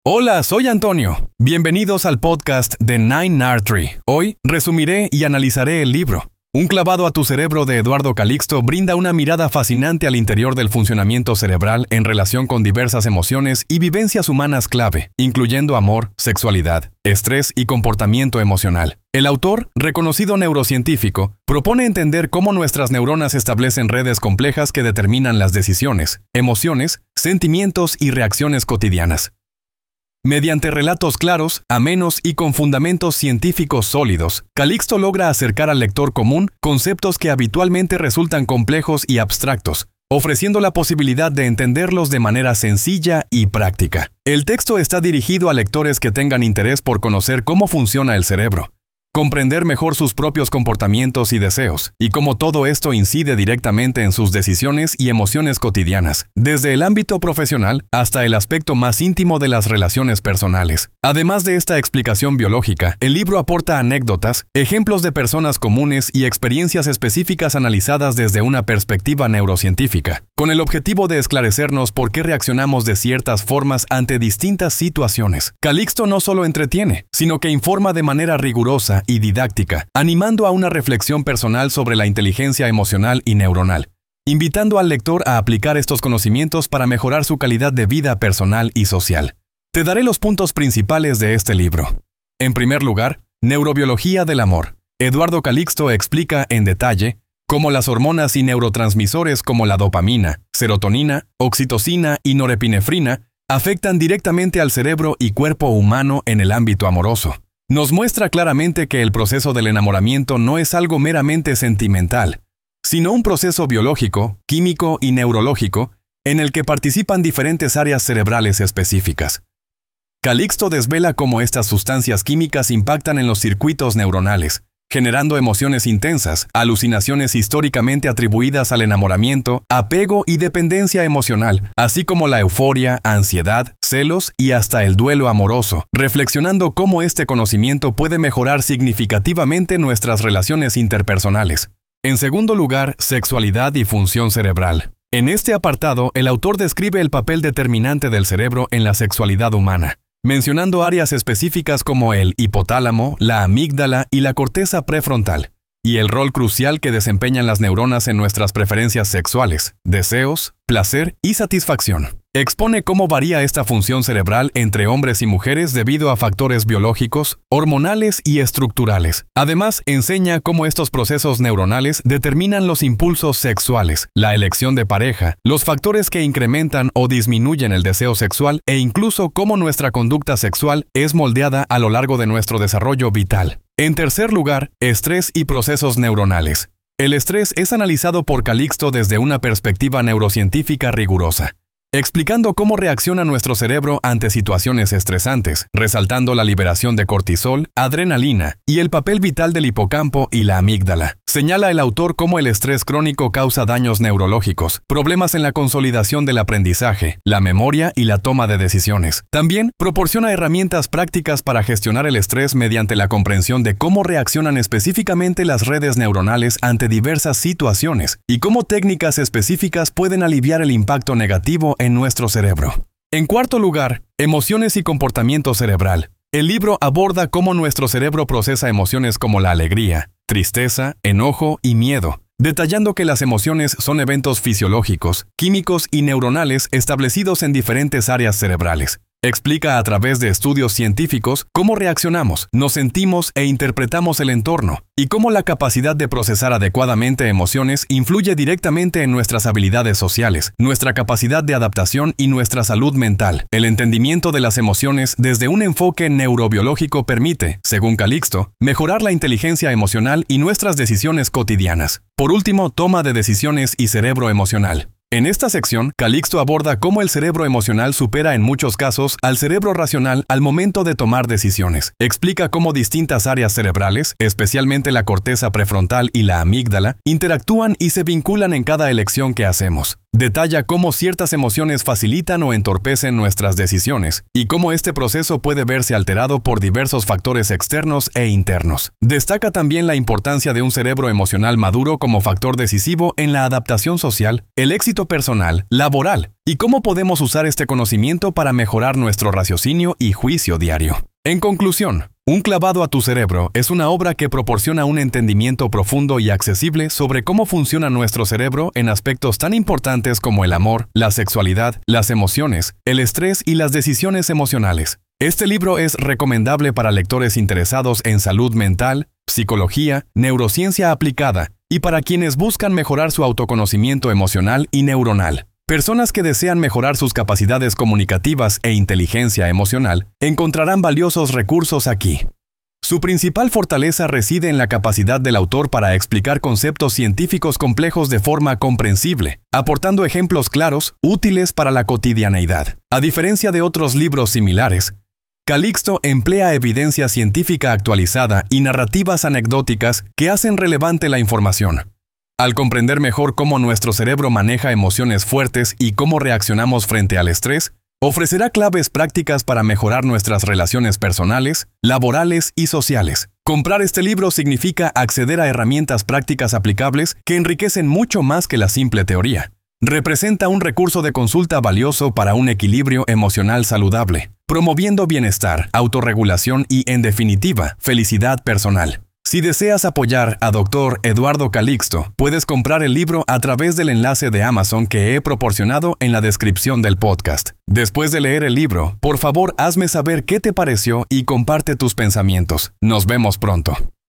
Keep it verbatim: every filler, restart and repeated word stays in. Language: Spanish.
Hola, soy Antonio. Bienvenidos al podcast de Nine R Tree. Hoy resumiré y analizaré el libro. Un clavado a tu cerebro de Eduardo Calixto brinda una mirada fascinante al interior del funcionamiento cerebral en relación con diversas emociones y vivencias humanas clave, incluyendo amor, sexualidad, estrés y comportamiento emocional. El autor, reconocido neurocientífico, propone entender cómo nuestras neuronas establecen redes complejas que determinan las decisiones, emociones, sentimientos y reacciones cotidianas. Mediante relatos claros, amenos y con fundamentos científicos sólidos, Calixto logra acercar al lector común conceptos que habitualmente resultan complejos y abstractos, ofreciendo la posibilidad de entenderlos de manera sencilla y práctica. El texto está dirigido a lectores que tengan interés por conocer cómo funciona el cerebro, comprender mejor sus propios comportamientos y deseos, y cómo todo esto incide directamente en sus decisiones y emociones cotidianas, desde el ámbito profesional hasta el aspecto más íntimo de las relaciones personales. Además de esta explicación biológica, el libro aporta anécdotas, ejemplos de personas comunes y experiencias específicas analizadas desde una perspectiva neurocientífica, con el objetivo de esclarecernos por qué reaccionamos de ciertas formas ante distintas situaciones. Calixto no solo entretiene, sino que informa de manera rigurosa y didáctica, animando a una reflexión personal sobre la inteligencia emocional y neuronal, invitando al lector a aplicar estos conocimientos para mejorar su calidad de vida personal y social. Te daré los puntos principales de este libro. En primer lugar, Neurobiología del amor. Eduardo Calixto explica en detalle cómo las hormonas y neurotransmisores como la dopamina, serotonina, oxitocina y norepinefrina afectan directamente al cerebro y cuerpo humano en el ámbito amoroso. Nos muestra claramente que el proceso del enamoramiento no es algo meramente sentimental, sino un proceso biológico, químico y neurológico en el que participan diferentes áreas cerebrales específicas. Calixto desvela cómo estas sustancias químicas impactan en los circuitos neuronales, generando emociones intensas, alucinaciones históricamente atribuidas al enamoramiento, apego y dependencia emocional, así como la euforia, ansiedad, celos y hasta el duelo amoroso, reflexionando cómo este conocimiento puede mejorar significativamente nuestras relaciones interpersonales. En segundo lugar, sexualidad y función cerebral. En este apartado, el autor describe el papel determinante del cerebro en la sexualidad humana, mencionando áreas específicas como el hipotálamo, la amígdala y la corteza prefrontal, y el rol crucial que desempeñan las neuronas en nuestras preferencias sexuales, deseos, placer y satisfacción. Expone cómo varía esta función cerebral entre hombres y mujeres debido a factores biológicos, hormonales y estructurales. Además, enseña cómo estos procesos neuronales determinan los impulsos sexuales, la elección de pareja, los factores que incrementan o disminuyen el deseo sexual e incluso cómo nuestra conducta sexual es moldeada a lo largo de nuestro desarrollo vital. En tercer lugar, estrés y procesos neuronales. El estrés es analizado por Calixto desde una perspectiva neurocientífica rigurosa, explicando cómo reacciona nuestro cerebro ante situaciones estresantes, resaltando la liberación de cortisol, adrenalina y el papel vital del hipocampo y la amígdala. Señala el autor cómo el estrés crónico causa daños neurológicos, problemas en la consolidación del aprendizaje, la memoria y la toma de decisiones. También proporciona herramientas prácticas para gestionar el estrés mediante la comprensión de cómo reaccionan específicamente las redes neuronales ante diversas situaciones y cómo técnicas específicas pueden aliviar el impacto negativo en nuestro cerebro. En cuarto lugar, emociones y comportamiento cerebral. El libro aborda cómo nuestro cerebro procesa emociones como la alegría, tristeza, enojo y miedo, detallando que las emociones son eventos fisiológicos, químicos y neuronales establecidos en diferentes áreas cerebrales. Explica a través de estudios científicos cómo reaccionamos, nos sentimos e interpretamos el entorno, y cómo la capacidad de procesar adecuadamente emociones influye directamente en nuestras habilidades sociales, nuestra capacidad de adaptación y nuestra salud mental. El entendimiento de las emociones desde un enfoque neurobiológico permite, según Calixto, mejorar la inteligencia emocional y nuestras decisiones cotidianas. Por último, toma de decisiones y cerebro emocional. En esta sección, Calixto aborda cómo el cerebro emocional supera en muchos casos al cerebro racional al momento de tomar decisiones. Explica cómo distintas áreas cerebrales, especialmente la corteza prefrontal y la amígdala, interactúan y se vinculan en cada elección que hacemos. Detalla cómo ciertas emociones facilitan o entorpecen nuestras decisiones y cómo este proceso puede verse alterado por diversos factores externos e internos. Destaca también la importancia de un cerebro emocional maduro como factor decisivo en la adaptación social, el éxito personal, laboral, y cómo podemos usar este conocimiento para mejorar nuestro raciocinio y juicio diario. En conclusión, Un clavado a tu cerebro es una obra que proporciona un entendimiento profundo y accesible sobre cómo funciona nuestro cerebro en aspectos tan importantes como el amor, la sexualidad, las emociones, el estrés y las decisiones emocionales. Este libro es recomendable para lectores interesados en salud mental, psicología, neurociencia aplicada y para quienes buscan mejorar su autoconocimiento emocional y neuronal. Personas que desean mejorar sus capacidades comunicativas e inteligencia emocional encontrarán valiosos recursos aquí. Su principal fortaleza reside en la capacidad del autor para explicar conceptos científicos complejos de forma comprensible, aportando ejemplos claros, útiles para la cotidianeidad. A diferencia de otros libros similares, Calixto emplea evidencia científica actualizada y narrativas anecdóticas que hacen relevante la información. Al comprender mejor cómo nuestro cerebro maneja emociones fuertes y cómo reaccionamos frente al estrés, ofrecerá claves prácticas para mejorar nuestras relaciones personales, laborales y sociales. Comprar este libro significa acceder a herramientas prácticas aplicables que enriquecen mucho más que la simple teoría. Representa un recurso de consulta valioso para un equilibrio emocional saludable, promoviendo bienestar, autorregulación y, en definitiva, felicidad personal. Si deseas apoyar a doctor Eduardo Calixto, puedes comprar el libro a través del enlace de Amazon que he proporcionado en la descripción del podcast. Después de leer el libro, por favor hazme saber qué te pareció y comparte tus pensamientos. Nos vemos pronto.